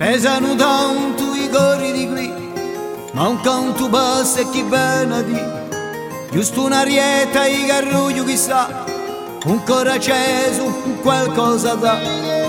pesano tanto i cori di qui, ma un canto passa e chi viene di, giusto un'arietta e i carruglio chissà, un cuore acceso, un qualcosa da.